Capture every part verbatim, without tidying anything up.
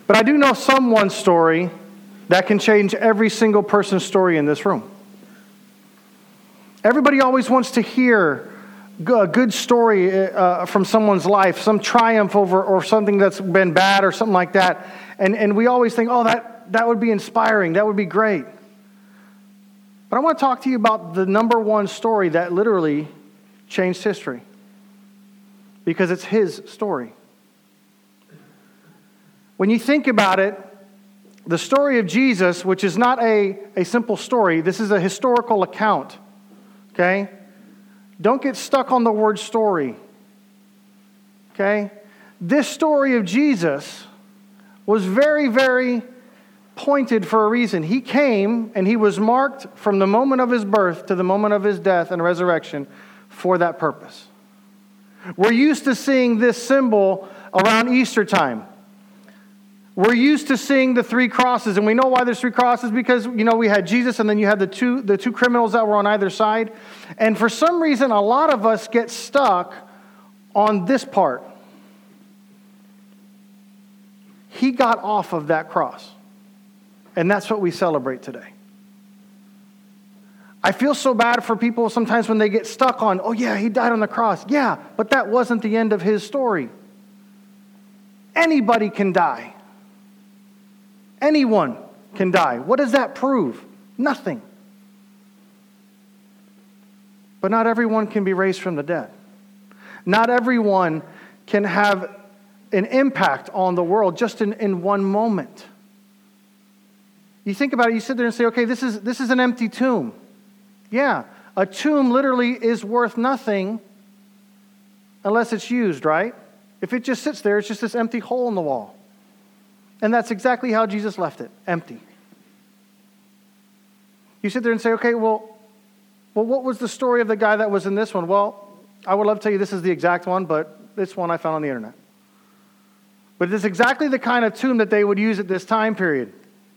But I do know someone's story that can change every single person's story in this room. Everybody always wants to hear a good story uh, from someone's life, some triumph over or something that's been bad or something like that. And, and we always think, oh, that, that would be inspiring. That would be great. But I want to talk to you about the number one story that literally changed history. Because it's his story. When you think about it, the story of Jesus, which is not a, a simple story, this is a historical account. Okay? Don't get stuck on the word story. Okay? This story of Jesus was very, very pointed for a reason. He came and he was marked from the moment of his birth to the moment of his death and resurrection for that purpose. We're used to seeing this symbol around Easter time. We're used to seeing the three crosses, and we know why there's three crosses because, you know, we had Jesus and then you had the two, the two criminals that were on either side. And for some reason, a lot of us get stuck on this part. He got off of that cross. And that's what we celebrate today. I feel so bad for people sometimes when they get stuck on, oh yeah, he died on the cross. Yeah, but that wasn't the end of his story. Anybody can die. Anyone can die. What does that prove? Nothing. But not everyone can be raised from the dead. Not everyone can have an impact on the world just in, in one moment. You think about it, you sit there and say, okay, this is this is an empty tomb. Yeah, a tomb literally is worth nothing unless it's used, right? If it just sits there, it's just this empty hole in the wall. And that's exactly how Jesus left it, empty. You sit there and say, okay, well, well, what was the story of the guy that was in this one? Well, I would love to tell you this is the exact one, but this one I found on the internet. But it's exactly the kind of tomb that they would use at this time period.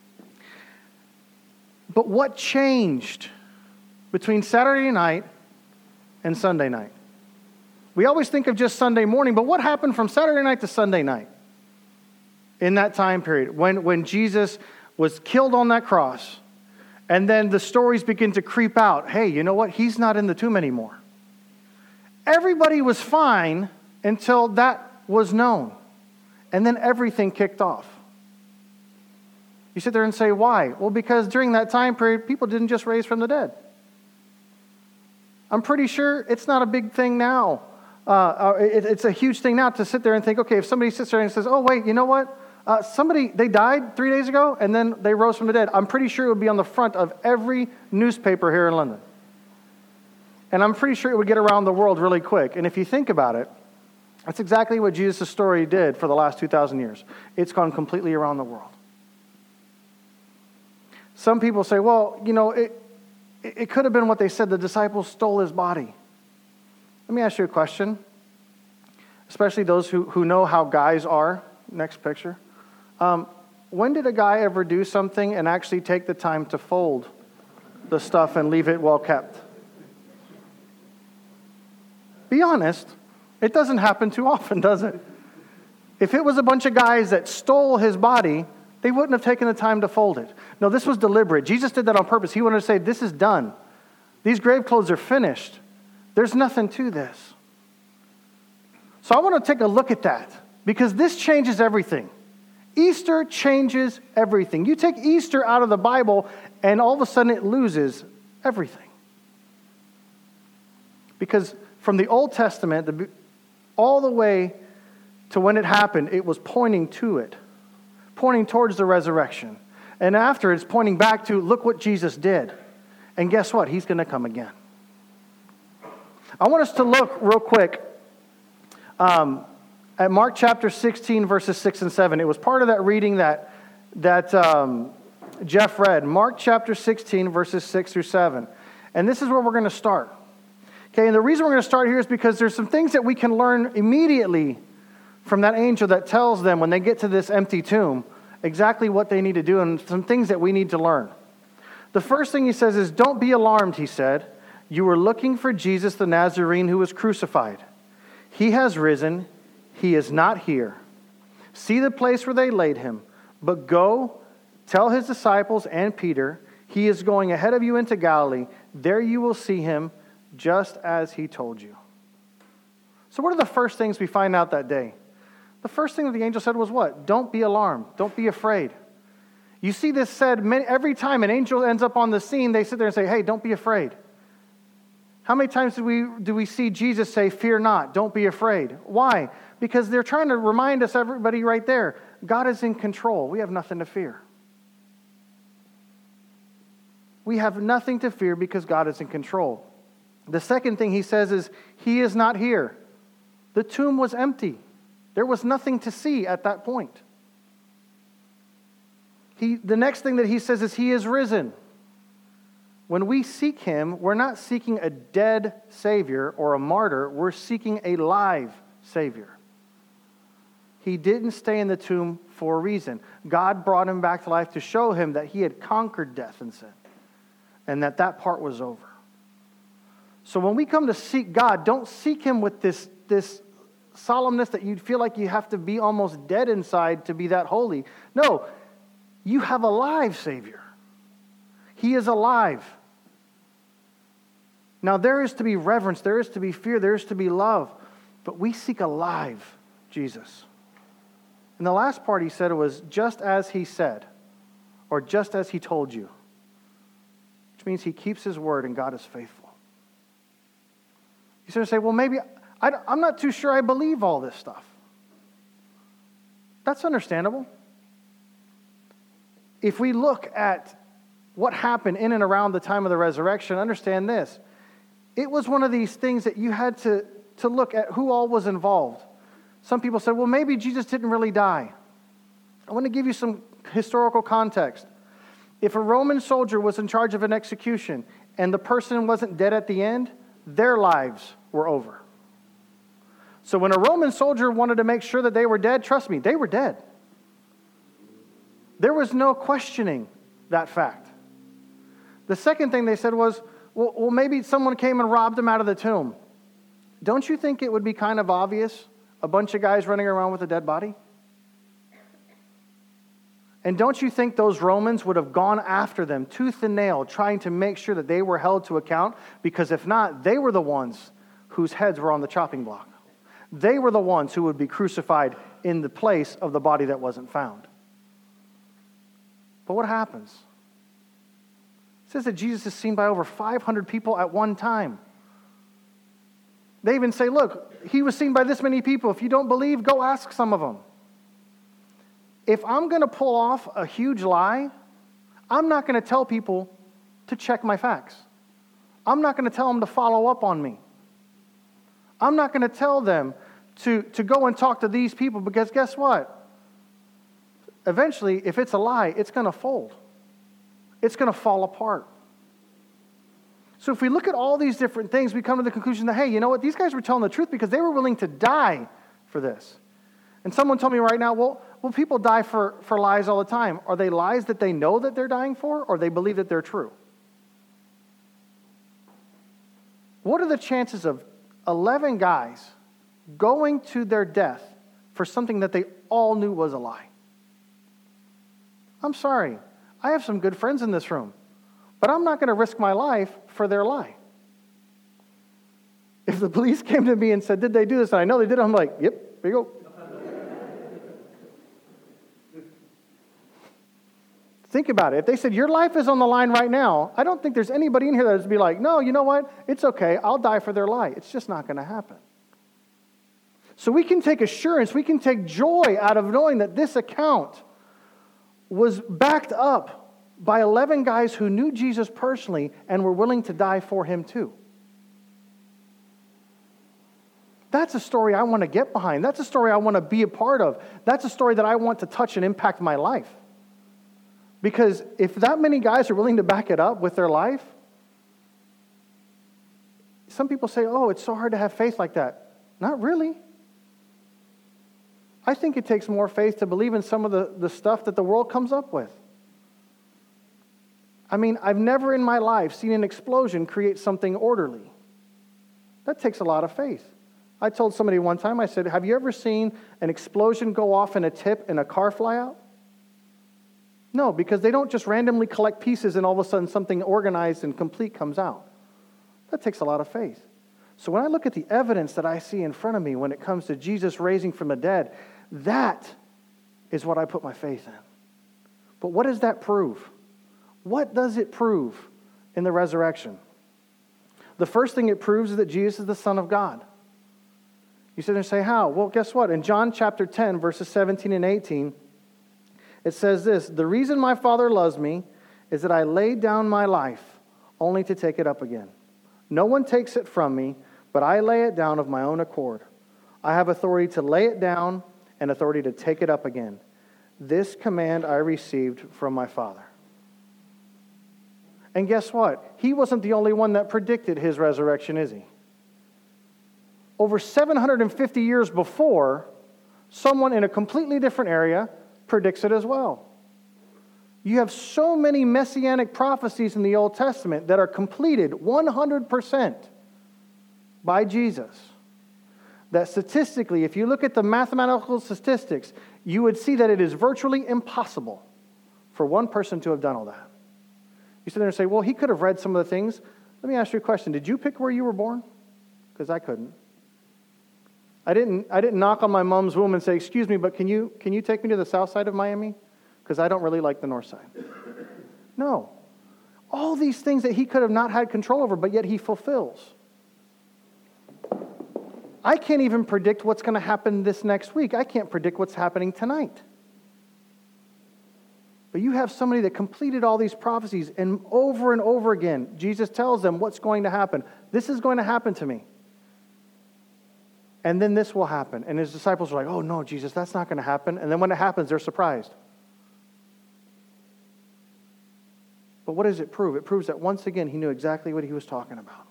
But what changed between Saturday night and Sunday night? We always think of just Sunday morning, but what happened from Saturday night to Sunday night in that time period when, when Jesus was killed on that cross? And then the stories begin to creep out. Hey, you know what? He's not in the tomb anymore. Everybody was fine until that was known. And then everything kicked off. You sit there and say, why? Well, because during that time period, people didn't just raise from the dead. I'm pretty sure it's not a big thing now. Uh, it, it's a huge thing now to sit there and think, okay, if somebody sits there and says, oh, wait, you know what? Uh, somebody, they died three days ago, and then they rose from the dead. I'm pretty sure it would be on the front of every newspaper here in London. And I'm pretty sure it would get around the world really quick. And if you think about it, that's exactly what Jesus' story did for the last two thousand years. It's gone completely around the world. Some people say, well, you know, it, it could have been what they said. The disciples stole his body. Let me ask you a question, especially those who, who know how guys are. Next picture. Um, when did a guy ever do something and actually take the time to fold the stuff and leave it well kept? Be honest. It doesn't happen too often, does it? If it was a bunch of guys that stole his body, they wouldn't have taken the time to fold it. No, this was deliberate. Jesus did that on purpose. He wanted to say, this is done. These grave clothes are finished. There's nothing to this. So I want to take a look at that because this changes everything. Easter changes everything. You take Easter out of the Bible and all of a sudden it loses everything. Because from the Old Testament, the all the way to when it happened, it was pointing to it, pointing towards the resurrection. And after, it's pointing back to, look what Jesus did. And guess what? He's going to come again. I want us to look real quick um, at Mark chapter sixteen, verses six and seven. It was part of that reading that, that um, Jeff read. Mark chapter sixteen, verses six through seven. And this is where we're going to start. Okay, and the reason we're going to start here is because there's some things that we can learn immediately from that angel that tells them when they get to this empty tomb exactly what they need to do and some things that we need to learn. The first thing he says is, don't be alarmed, he said. You were looking for Jesus the Nazarene who was crucified. He has risen. He is not here. See the place where they laid him. But go, tell his disciples and Peter, he is going ahead of you into Galilee. There you will see him, just as he told you." So what are the first things we find out that day? The first thing that the angel said was what? Don't be alarmed. Don't be afraid. You see this said many, every time an angel ends up on the scene, they sit there and say, "Hey, don't be afraid." How many times do we, do we see Jesus say, "Fear not, don't be afraid"? Why? Because they're trying to remind us, everybody right there, God is in control. We have nothing to fear. We have nothing to fear because God is in control. The second thing he says is, he is not here. The tomb was empty. There was nothing to see at that point. He, the next thing that he says is, he is risen. When we seek him, we're not seeking a dead Savior or a martyr. We're seeking a live Savior. He didn't stay in the tomb for a reason. God brought him back to life to show him that he had conquered death and sin, and that that part was over. So when we come to seek God, don't seek him with this, this solemnness that you feel like you have to be almost dead inside to be that holy. No, you have a live Savior. He is alive. Now there is to be reverence, there is to be fear, there is to be love, but we seek a live Jesus. And the last part he said was, just as he said, or just as he told you, which means he keeps his word and God is faithful. You sort of say, well, maybe I, I'm not too sure I believe all this stuff. That's understandable. If we look at what happened in and around the time of the resurrection, understand this. It was one of these things that you had to, to look at who all was involved. Some people said, well, maybe Jesus didn't really die. I want to give you some historical context. If a Roman soldier was in charge of an execution and the person wasn't dead at the end, their lives were over. So when a Roman soldier wanted to make sure that they were dead, trust me, they were dead. There was no questioning that fact. The second thing they said was, well, well, maybe someone came and robbed him out of the tomb. Don't you think it would be kind of obvious, a bunch of guys running around with a dead body? And don't you think those Romans would have gone after them tooth and nail, trying to make sure that they were held to account? Because if not, they were the ones whose heads were on the chopping block. They were the ones who would be crucified in the place of the body that wasn't found. But what happens? It says that Jesus is seen by over five hundred people at one time. They even say, look, he was seen by this many people. If you don't believe, go ask some of them. If I'm going to pull off a huge lie, I'm not going to tell people to check my facts. I'm not going to tell them to follow up on me. I'm not going to tell them to, to go and talk to these people, because guess what? Eventually, if it's a lie, it's going to fold. It's going to fall apart. So if we look at all these different things, we come to the conclusion that, hey, you know what? These guys were telling the truth because they were willing to die for this. And someone told me right now, well, well, people die for, for lies all the time. Are they lies that they know that they're dying for, or they believe that they're true? What are the chances of eleven guys going to their death for something that they all knew was a lie? I'm sorry. I have some good friends in this room, but I'm not going to risk my life for their lie. If the police came to me and said, did they do this? And I know they did, I'm like, yep, here you go. Think about it. If they said, your life is on the line right now, I don't think there's anybody in here that would be like, no, you know what? It's okay. I'll die for their lie. It's just not going to happen. So we can take assurance, we can take joy out of knowing that this account was backed up by eleven guys who knew Jesus personally and were willing to die for him too. That's a story I want to get behind. That's a story I want to be a part of. That's a story that I want to touch and impact my life. Because if that many guys are willing to back it up with their life, some people say, oh, it's so hard to have faith like that. Not really. I think it takes more faith to believe in some of the, the stuff that the world comes up with. I mean, I've never in my life seen an explosion create something orderly. That takes a lot of faith. I told somebody one time, I said, have you ever seen an explosion go off in a tip and a car fly out? No, because they don't just randomly collect pieces and all of a sudden something organized and complete comes out. That takes a lot of faith. So when I look at the evidence that I see in front of me when it comes to Jesus raising from the dead, that is what I put my faith in. But what does that prove? What does it prove in the resurrection? The first thing it proves is that Jesus is the Son of God. You sit there and say, how? Well, guess what? In John chapter ten, verses seventeen and eighteen, it says this, the reason my Father loves me is that I laid down my life only to take it up again. No one takes it from me, but I lay it down of my own accord. I have authority to lay it down and authority to take it up again. This command I received from my Father. And guess what? He wasn't the only one that predicted his resurrection, is he? Over seven hundred fifty years before, someone in a completely different area predicts it as well. You have so many messianic prophecies in the Old Testament that are completed one hundred percent by Jesus. That statistically, if you look at the mathematical statistics, you would see that it is virtually impossible for one person to have done all that. You sit there and say, well, he could have read some of the things. Let me ask you a question. Did you pick where you were born? Because I couldn't. I didn't, I didn't knock on my mom's womb and say, excuse me, but can you, can you take me to the south side of Miami? Because I don't really like the north side. No. All these things that he could have not had control over, but yet he fulfills. I can't even predict what's going to happen this next week. I can't predict what's happening tonight. But you have somebody that completed all these prophecies, and over and over again, Jesus tells them what's going to happen. This is going to happen to me. And then this will happen. And his disciples are like, oh no, Jesus, that's not going to happen. And then when it happens, they're surprised. But what does it prove? It proves that once again, he knew exactly what he was talking about.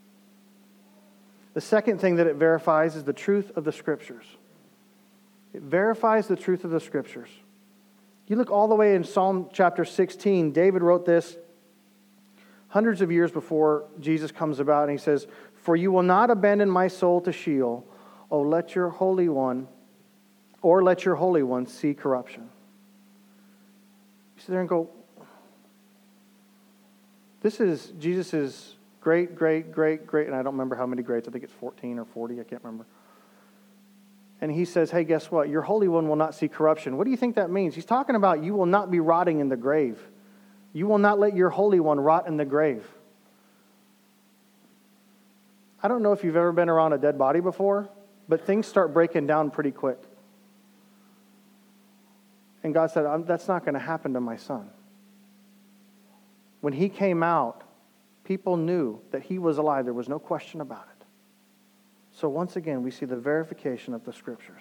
The second thing that it verifies is the truth of the Scriptures. It verifies the truth of the Scriptures. You look all the way in Psalm chapter sixteen, David wrote this hundreds of years before Jesus comes about, and he says, for you will not abandon my soul to Sheol, oh, let your Holy One, or let your Holy One see corruption. You sit there and go, this is Jesus' great, great, great, great, and I don't remember how many greats. I think it's fourteen or forty, I can't remember. And he says, hey, guess what? Your Holy One will not see corruption. What do you think that means? He's talking about you will not be rotting in the grave. You will not let your Holy One rot in the grave. I don't know if you've ever been around a dead body before, but things start breaking down pretty quick. And God said, that's not going to happen to my son. When he came out, people knew that he was alive. There was no question about it. So once again, we see the verification of the Scriptures.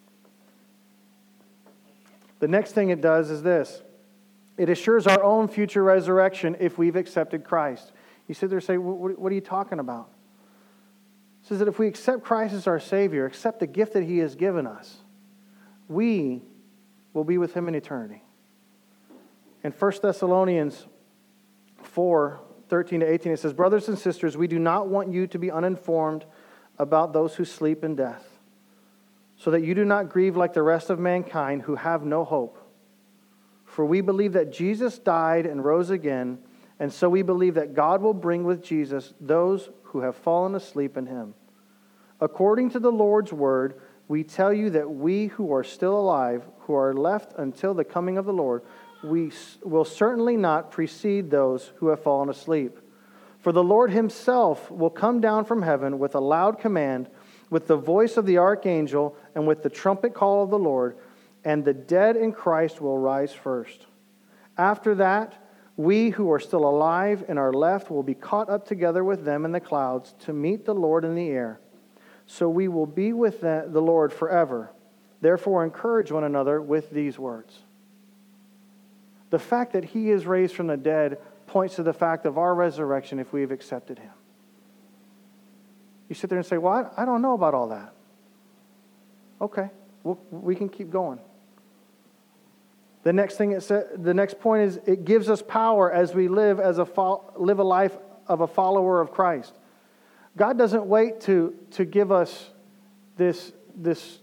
The next thing it does is this. It assures our own future resurrection if we've accepted Christ. You sit there and say, what are you talking about? It says that if we accept Christ as our Savior, accept the gift that He has given us, we will be with Him in eternity. In First Thessalonians four, thirteen to eighteen, it says, brothers and sisters, we do not want you to be uninformed about those who sleep in death, so that you do not grieve like the rest of mankind who have no hope. For we believe that Jesus died and rose again, and so we believe that God will bring with Jesus those who have fallen asleep in Him. According to the Lord's word, we tell you that we who are still alive, who are left until the coming of the Lord, we will certainly not precede those who have fallen asleep. For the Lord Himself will come down from heaven with a loud command, with the voice of the archangel, and with the trumpet call of the Lord, and the dead in Christ will rise first. After that, we who are still alive and are left will be caught up together with them in the clouds to meet the Lord in the air. So we will be with the Lord forever. Therefore, encourage one another with these words. The fact that He is raised from the dead points to the fact of our resurrection if we have accepted Him. You sit there and say, well, I don't know about all that. Okay, we'll, we can keep going. The next thing it said, the next point is it gives us power as we live as a fo- live a life of a follower of Christ. God doesn't wait to, to give us this, this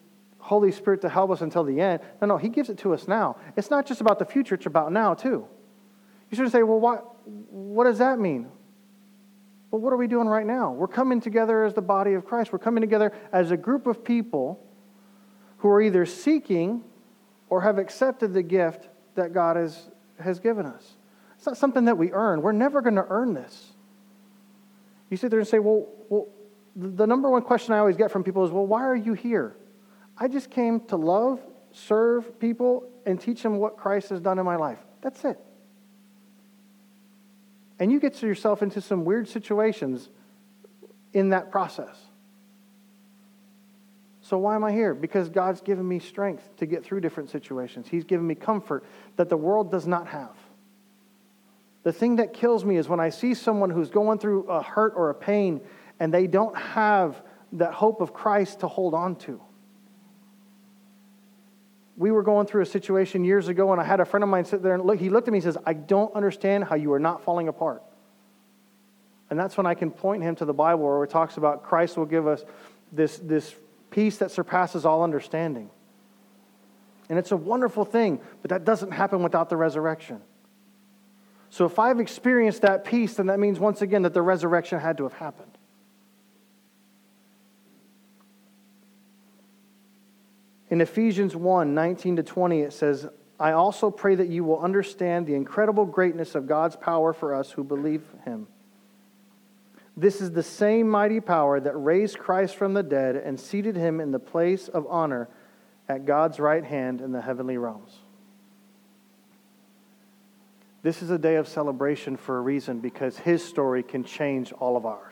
Holy Spirit to help us until the end. No, no, he gives it to us now. It's not just about the future, it's about now too. You should say, well, what, what does that mean? Well, what are we doing right now? We're coming together as the body of Christ. We're coming together as a group of people who are either seeking or have accepted the gift that God has, has given us. It's not something that we earn. We're never going to earn this. You sit there and say, well, well, the number one question I always get from people is, well, why are you here? I just came to love, serve people, and teach them what Christ has done in my life. That's it. And you get yourself into some weird situations in that process. So why am I here? Because God's given me strength to get through different situations. He's given me comfort that the world does not have. The thing that kills me is when I see someone who's going through a hurt or a pain and they don't have that hope of Christ to hold on to. We were going through a situation years ago, and I had a friend of mine sit there and look. He looked at me and says, I don't understand how you are not falling apart. And that's when I can point him to the Bible where it talks about Christ will give us this, this peace that surpasses all understanding. And it's a wonderful thing, but that doesn't happen without the resurrection. So if I've experienced that peace, then that means once again that the resurrection had to have happened. In Ephesians one, nineteen to twenty, it says, I also pray that you will understand the incredible greatness of God's power for us who believe him. This is the same mighty power that raised Christ from the dead and seated him in the place of honor at God's right hand in the heavenly realms. This is a day of celebration for a reason, because his story can change all of ours.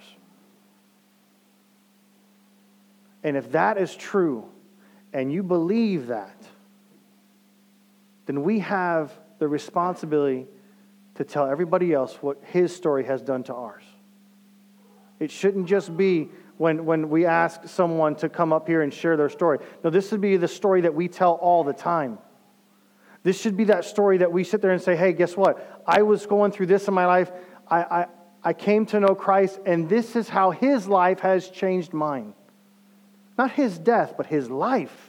And if that is true, and you believe that, then we have the responsibility to tell everybody else what his story has done to ours. It shouldn't just be when, when we ask someone to come up here and share their story. No, this should be the story that we tell all the time. This should be that story that we sit there and say, hey, guess what? I was going through this in my life. I, I, I came to know Christ, and this is how his life has changed mine. Not his death, but his life.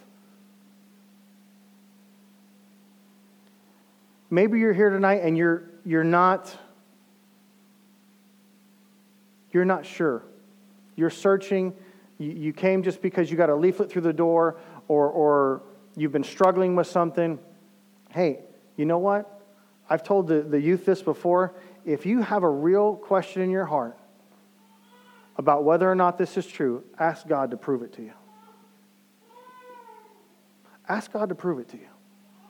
Maybe you're here tonight and you're you're not you're not sure. You're searching. You, you came just because you got a leaflet through the door, or or you've been struggling with something. Hey, you know what? I've told the, the youth this before. If you have a real question in your heart about whether or not this is true, ask God to prove it to you. Ask God to prove it to you.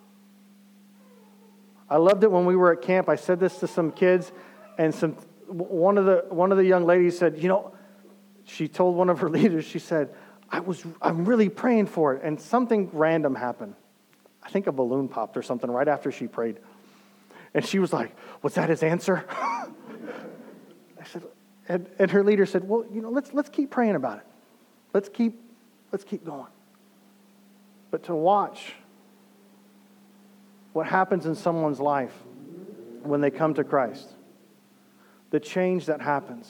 I loved it when we were at camp. I said this to some kids, and some one of the one of the young ladies said, you know, she told one of her leaders, she said, I was I'm really praying for it, and something random happened. I think a balloon popped or something right after she prayed. And she was like, was that his answer? I said, and, and her leader said, well, you know, let's let's keep praying about it. Let's keep let's keep going. But to watch what happens in someone's life when they come to Christ, the change that happens,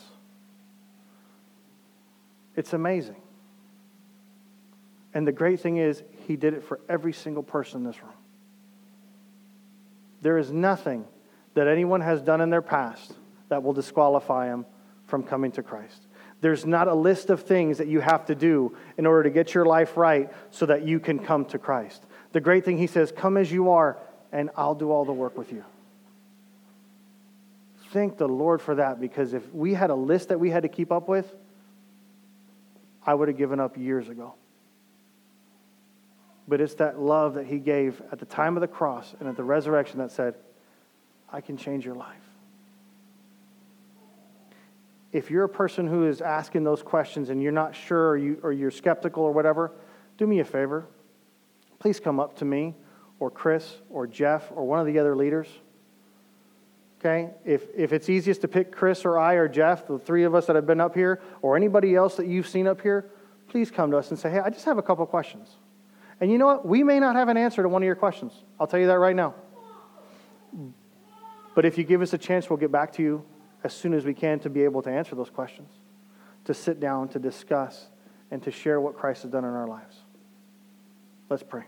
it's amazing. And the great thing is, he did it for every single person in this room. There is nothing that anyone has done in their past that will disqualify them from coming to Christ. There's not a list of things that you have to do in order to get your life right so that you can come to Christ. The great thing, he says, come as you are, and I'll do all the work with you. Thank the Lord for that, because if we had a list that we had to keep up with, I would have given up years ago. But it's that love that he gave at the time of the cross and at the resurrection that said, I can change your life. If you're a person who is asking those questions and you're not sure, or, you, or you're skeptical or whatever, do me a favor. Please come up to me or Chris or Jeff or one of the other leaders. Okay? If, if it's easiest to pick Chris or I or Jeff, the three of us that have been up here, or anybody else that you've seen up here, please come to us and say, hey, I just have a couple questions. And you know what? We may not have an answer to one of your questions. I'll tell you that right now. But if you give us a chance, we'll get back to you as soon as we can to be able to answer those questions, to sit down, to discuss, and to share what Christ has done in our lives. Let's pray.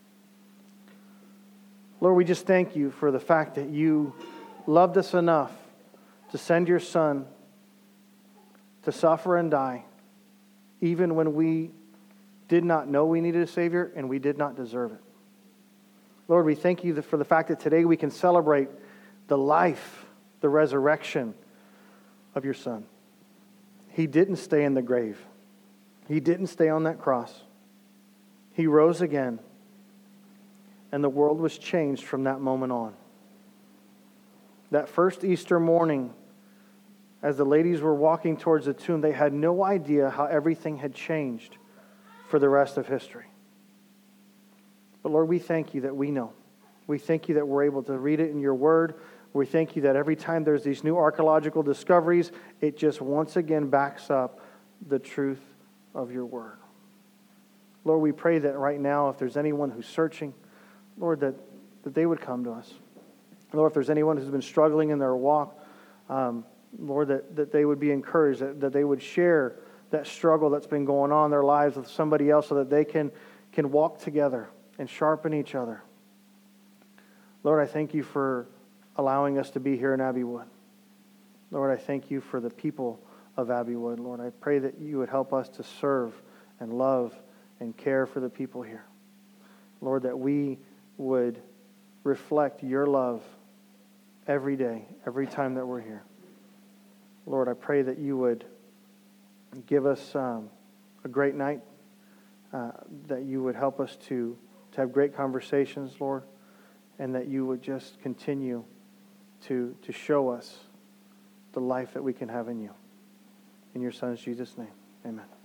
Lord, we just thank you for the fact that you loved us enough to send your Son to suffer and die, even when we did not know we needed a Savior and we did not deserve it. Lord, we thank you for the fact that today we can celebrate the life, the resurrection of your Son. He didn't stay in the grave. He didn't stay on that cross. He rose again, and the world was changed from that moment on. That first Easter morning, as the ladies were walking towards the tomb, they had no idea how everything had changed for the rest of history. But Lord, we thank you that we know. We thank you that we're able to read it in your word. We thank you that every time there's these new archaeological discoveries, it just once again backs up the truth of your word. Lord, we pray that right now, if there's anyone who's searching, Lord, that, that they would come to us. Lord, if there's anyone who's been struggling in their walk, um, Lord, that, that they would be encouraged, that, that they would share that struggle that's been going on in their lives with somebody else so that they can, can walk together and sharpen each other. Lord, I thank you for allowing us to be here in Abbeywood. Lord, I thank you for the people of Abbeywood. Lord, I pray that you would help us to serve and love and care for the people here. Lord, that we would reflect your love every day, every time that we're here. Lord, I pray that you would give us um, a great night, uh, that you would help us to, to have great conversations, Lord, and that you would just continue to, to show us the life that we can have in you. In your Son's Jesus' name, amen.